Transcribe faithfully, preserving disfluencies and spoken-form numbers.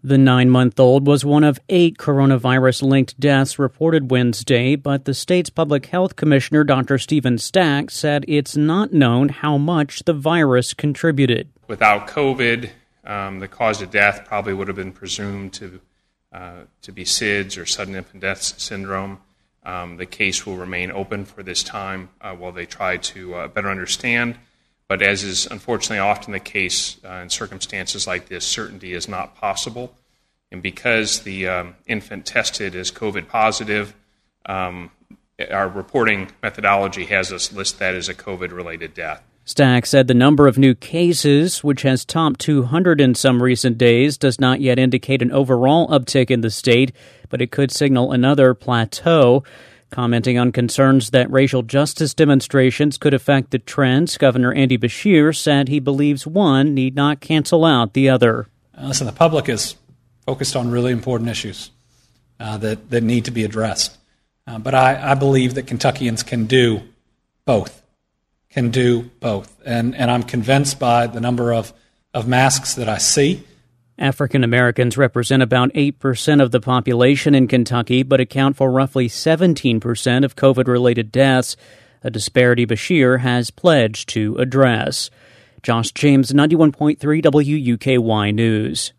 The nine-month-old was one of eight coronavirus-linked deaths reported Wednesday, but the state's public health commissioner, Doctor Stephen Stack, said it's not known how much the virus contributed. Without COVID, um, the cause of death probably would have been presumed to uh, to be S I D S or sudden infant death syndrome. Um, the case will remain open for this time uh, while they try to uh, better understand. But as is unfortunately often the case uh, in circumstances like this, certainty is not possible. And because the um, infant tested as COVID positive, um, our reporting methodology has us list that as a COVID-related death. Stack said the number of new cases, which has topped two hundred in some recent days, does not yet indicate an overall uptick in the state, but it could signal another plateau. Commenting on concerns that racial justice demonstrations could affect the trends, Governor Andy Beshear said he believes one need not cancel out the other. Uh, listen, the public is focused on really important issues uh, that, that need to be addressed. Uh, but I, I believe that Kentuckians can do both, can do both. And, and I'm convinced by the number of, of masks that I see. African Americans represent about eight percent of the population in Kentucky, but account for roughly seventeen percent of COVID-related deaths, a disparity Beshear has pledged to address. Josh James, ninety-one point three W U K Y News.